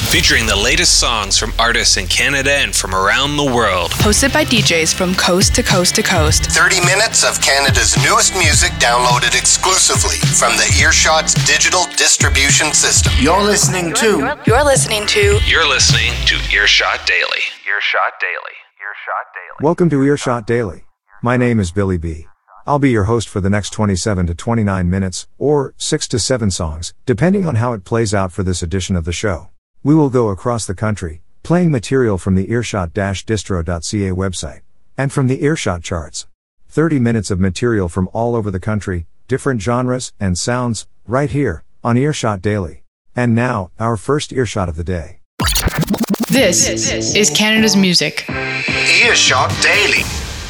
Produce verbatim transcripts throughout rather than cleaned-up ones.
featuring the latest songs from artists in Canada and from around the world. Hosted by D Js from coast to coast to coast. thirty minutes of Canada's newest music downloaded exclusively from the Earshot's digital distribution system. You're listening to... You're listening to... You're listening to Earshot Daily. Earshot Daily. Earshot Daily. Welcome to Earshot Daily. My name is Billy B. I'll be your host for the next twenty-seven to twenty-nine minutes, or six to seven songs, depending on how it plays out for this edition of the show. We will go across the country, playing material from the earshot dash distro dot c a website, and from the Earshot charts. thirty minutes of material from all over the country, different genres and sounds, right here, on Earshot Daily. And now, our first earshot of the day. This is Canada's music. Earshot Daily.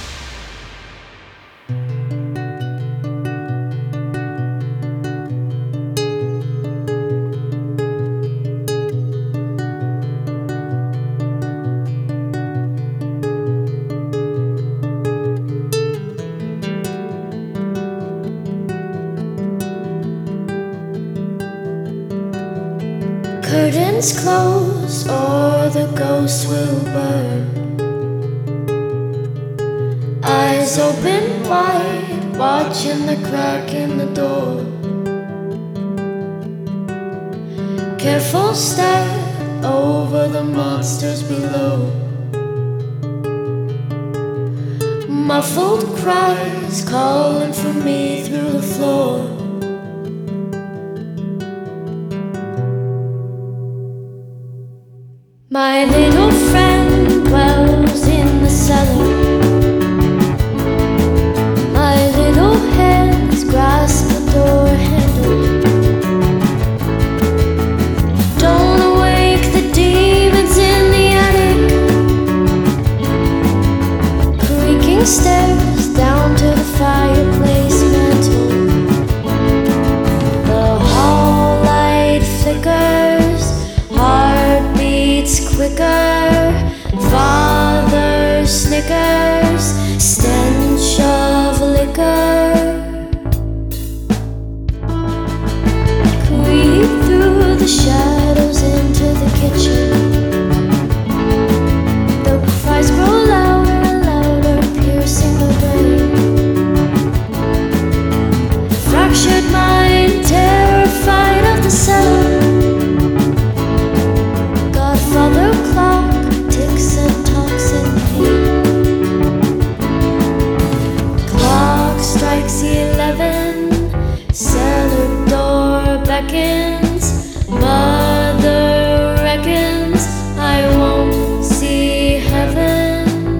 Curtains close or the ghost will burn. Eyes open wide, watching the crack in the door. Careful stare over the monsters below. Muffled cries calling for me through the floor. My little friend dwells in the cellar. My little hands grasp the door handle. Don't awake the demons in the attic. Creaking stairs down to the fireplace mantel. The hall light flickers, heartbeats quicker, father snickers, stench of liquor. Creep through the shadows into the kitchen. The cries grow louder and louder, piercing the brain. Fractured mind, terrified of the cellar. Godfather clock ticks and talks in pain. Clock strikes eleven, cellar door beckons. Mother reckons I won't see heaven.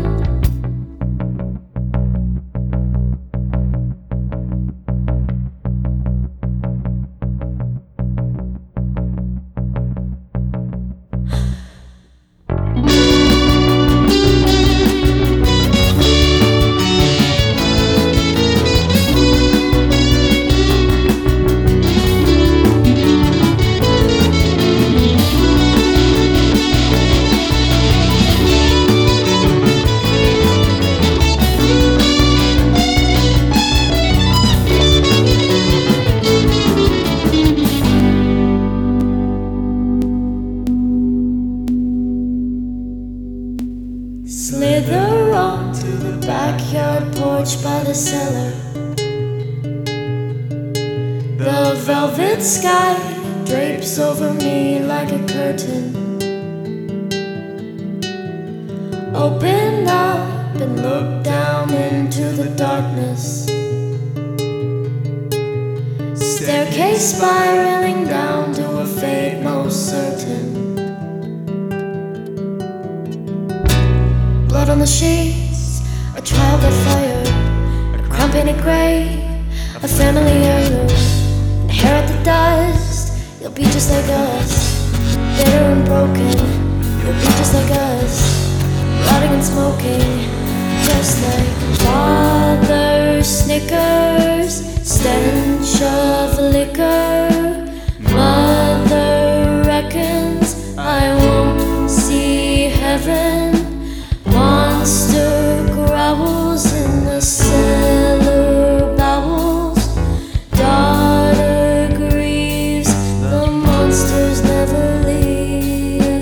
Slither onto the backyard porch by the cellar. The velvet sky drapes over me like a curtain. Open up and look down into the darkness. Staircase spiraling down to a fate most certain. Blood on the sheets, a child got fired, a crown painted grey, a family heirloom, and hair at the dust. You'll be just like us, bitter and broken. You'll be just like us, rotting and smoking, just like father snickers, stench of liquor. Mother reckons I won't see heaven. Monster growls in the cellar bowels. Daughter grieves, the monsters never leave.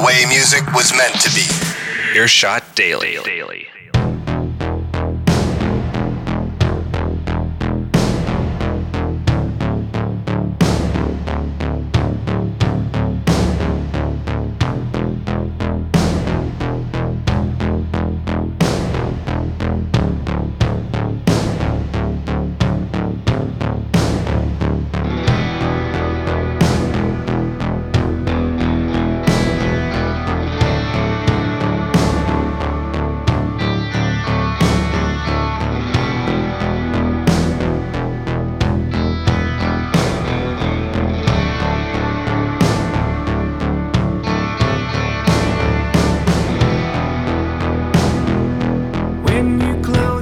way music was meant to be. Earshot Daily. Daily. When you close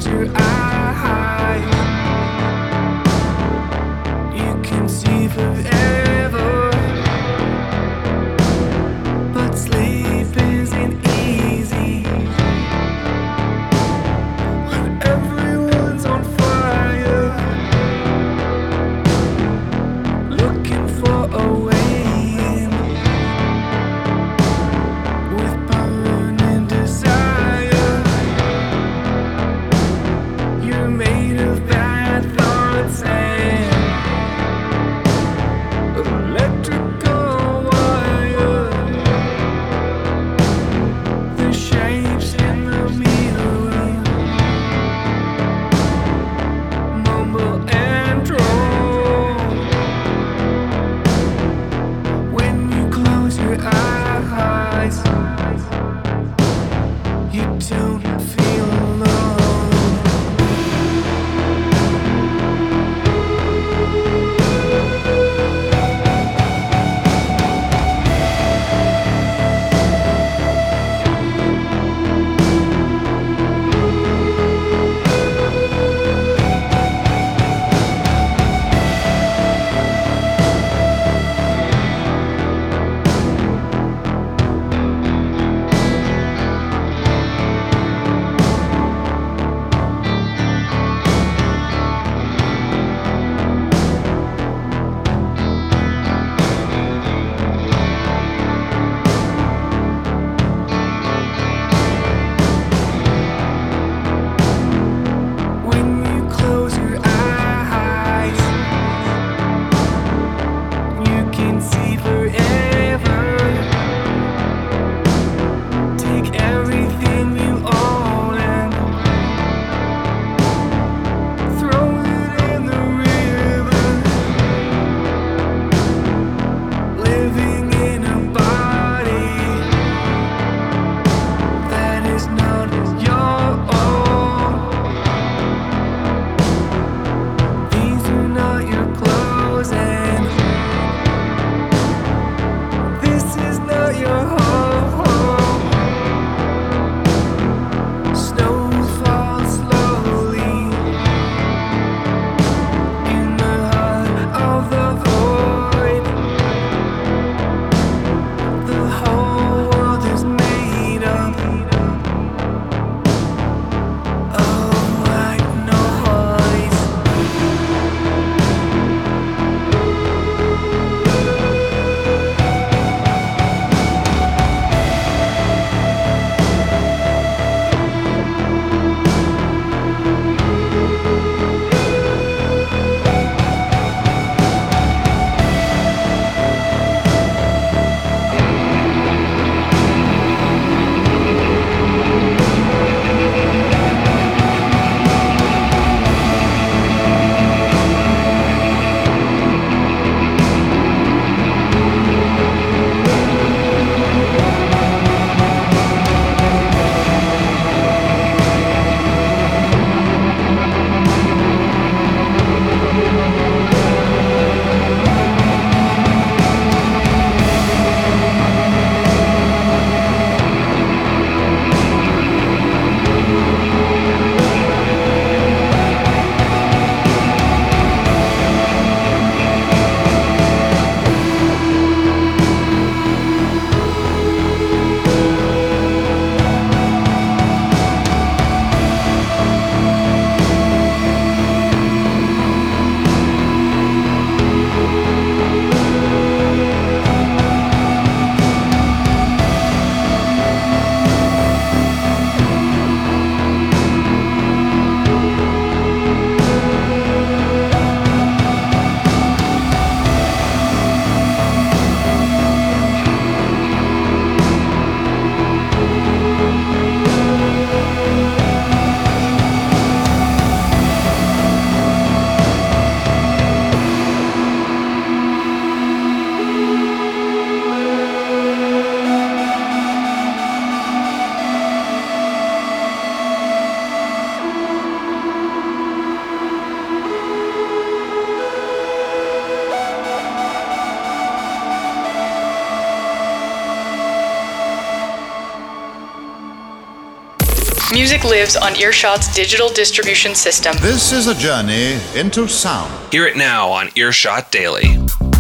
Music lives on Earshot's digital distribution system. This is a journey into sound. Hear it now on Earshot Daily.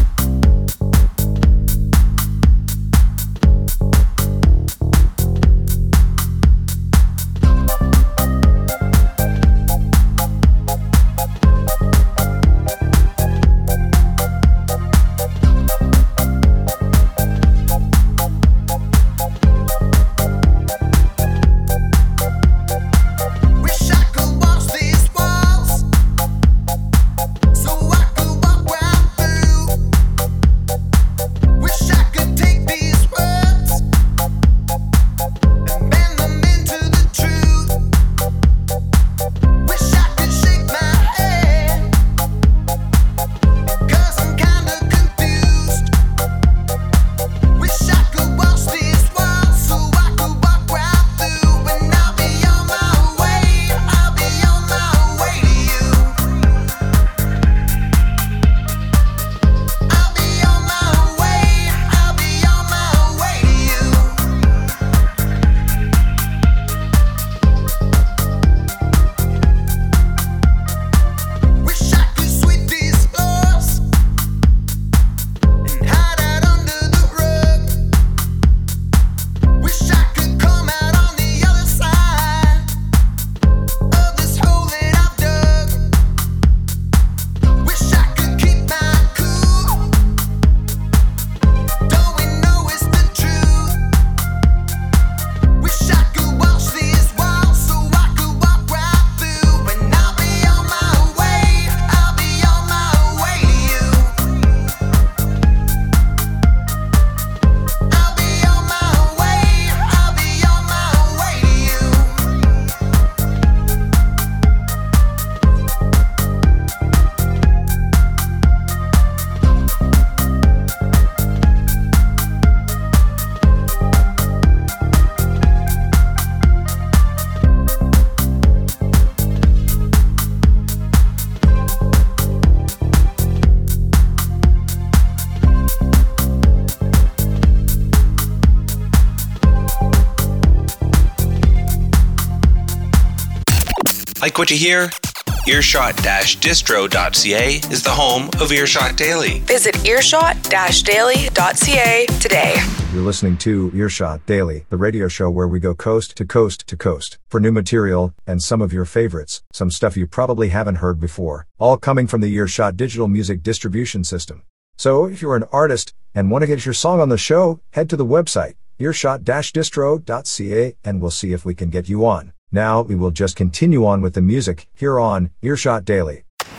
Like what you hear? Earshot distro dot c a is the home of Earshot Daily. Visit earshot daily dot c a today. You're listening to Earshot Daily, the radio show where we go coast to coast to coast for new material and some of your favorites, some stuff you probably haven't heard before, all coming from the Earshot digital music distribution system. So if you're an artist and want to get your song on the show, head to the website earshot distro dot c a and we'll see if we can get you on. Now we will just continue on with the music here on Earshot Daily.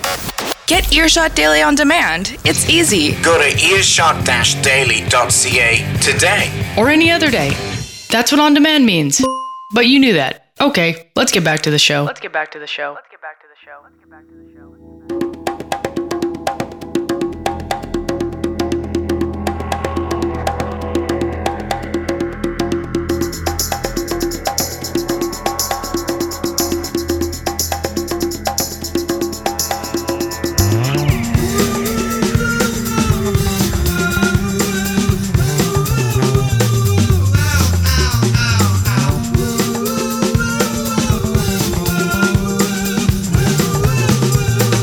Get Earshot Daily on demand. It's easy. Go to earshot daily dot c a today. Or any other day. That's what on demand means. But you knew that. Okay, let's get back to the show. Let's get back to the show. Let's get back to the show. Let's get back to the show. Ow, ow, ow.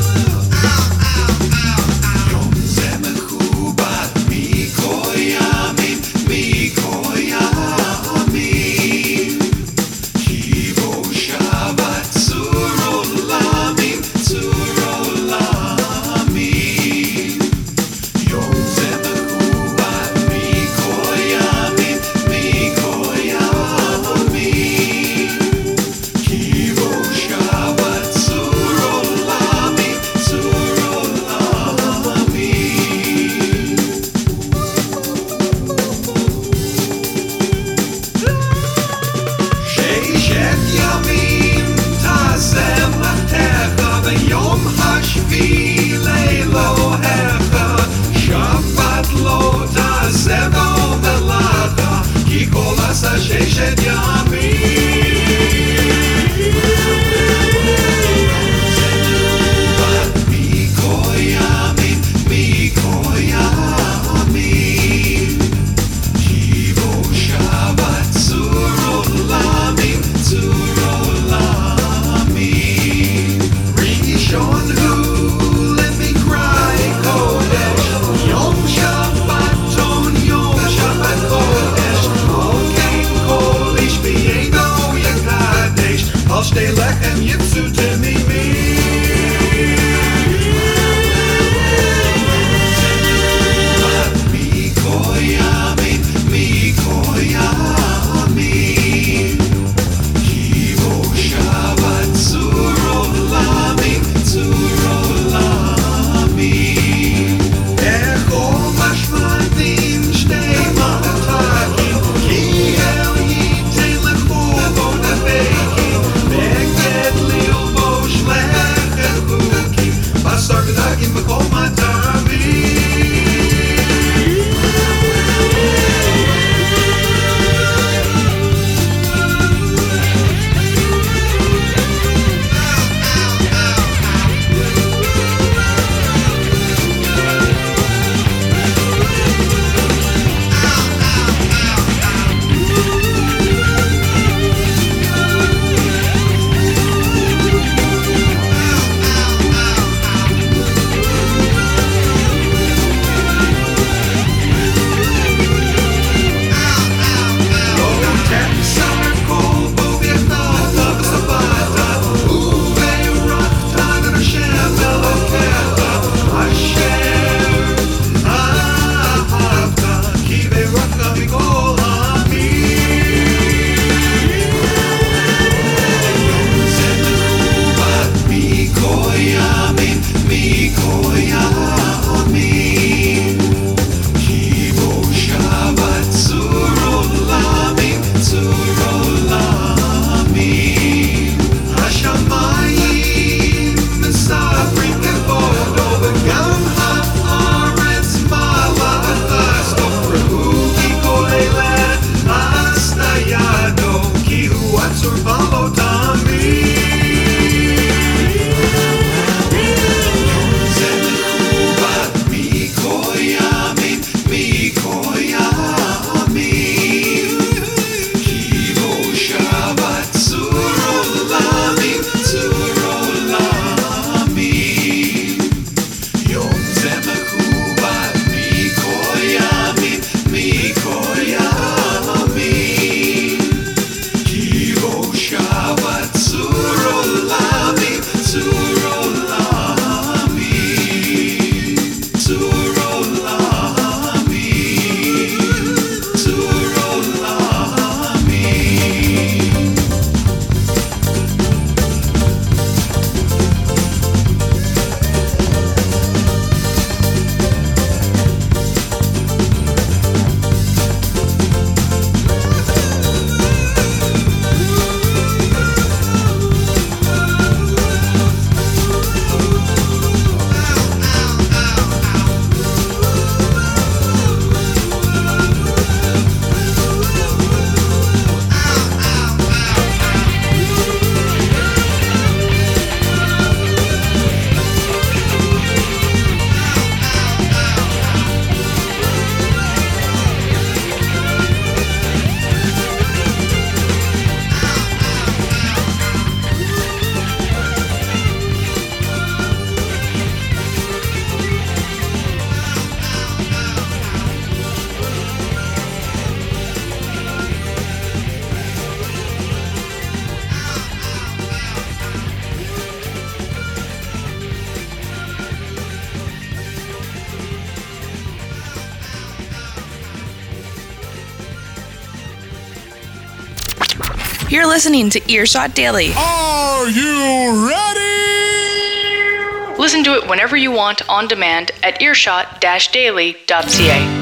You're listening to Earshot Daily. Are you ready? Listen to it whenever you want on demand at earshot dash daily dot c a.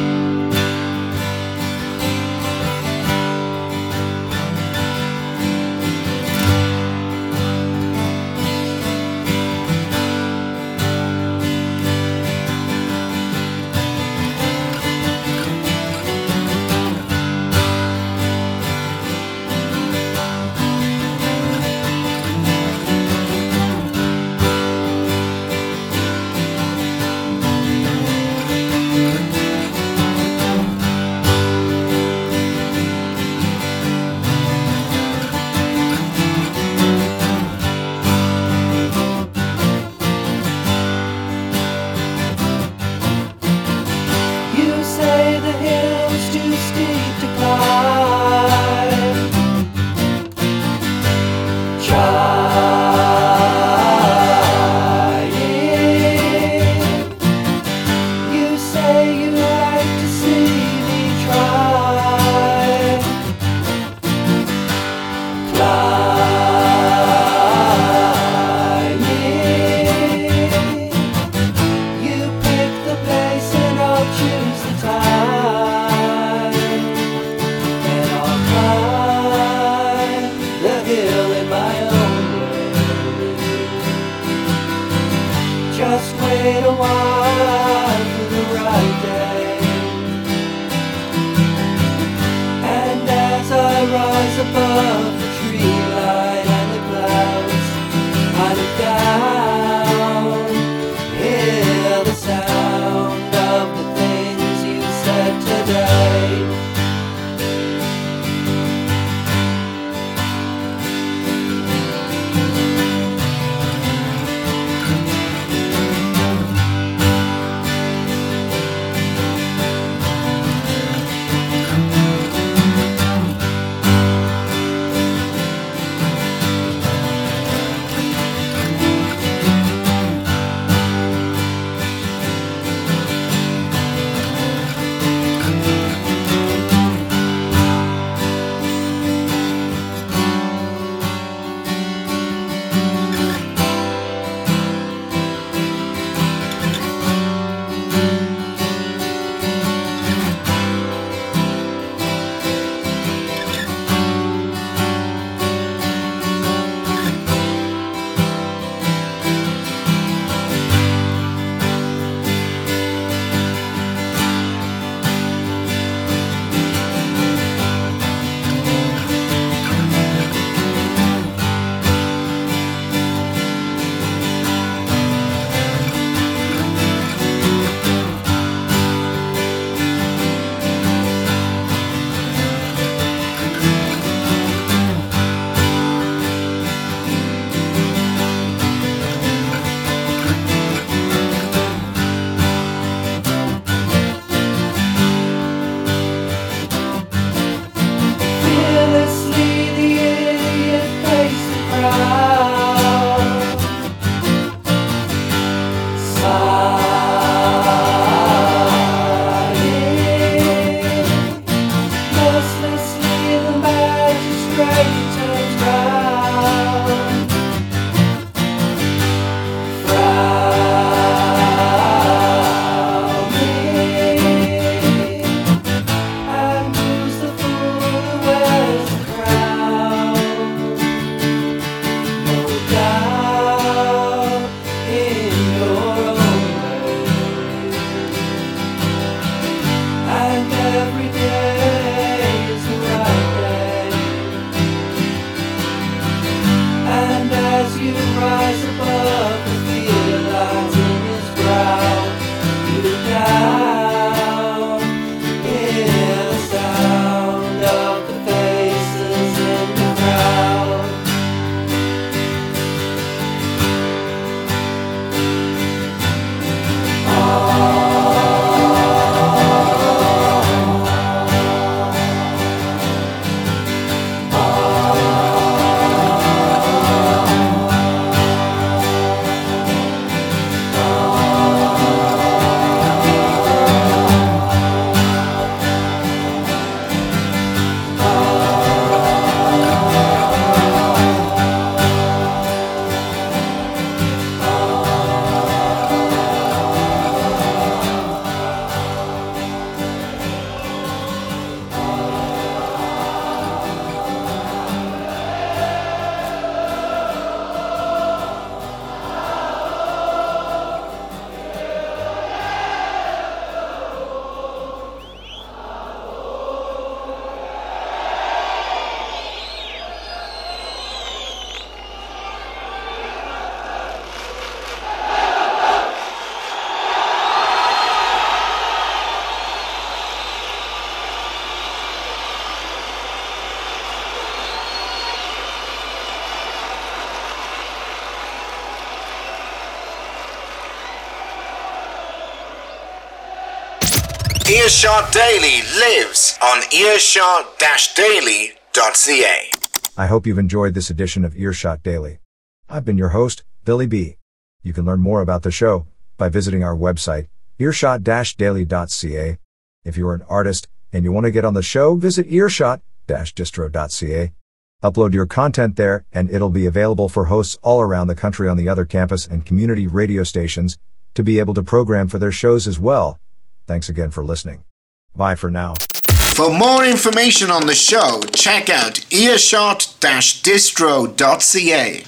Earshot Daily lives on earshot dash daily dot c a. I hope you've enjoyed this edition of Earshot Daily. I've been your host, Billy B. You can learn more about the show by visiting our website, earshot dash daily dot c a. If you're an artist and you want to get on the show, visit earshot dash distro dot c a. Upload your content there and it'll be available for hosts all around the country on the other campus and community radio stations to be able to program for their shows as well. Thanks again for listening. Bye for now. For more information on the show, check out earshot dash distro dot c a.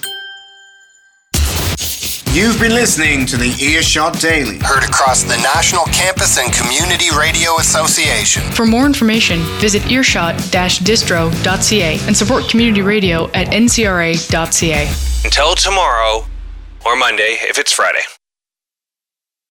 You've been listening to the Earshot Daily. Heard across the National Campus and Community Radio Association. For more information, visit earshot dash distro dot c a and support community radio at n c r a dot c a. Until tomorrow, or Monday if it's Friday.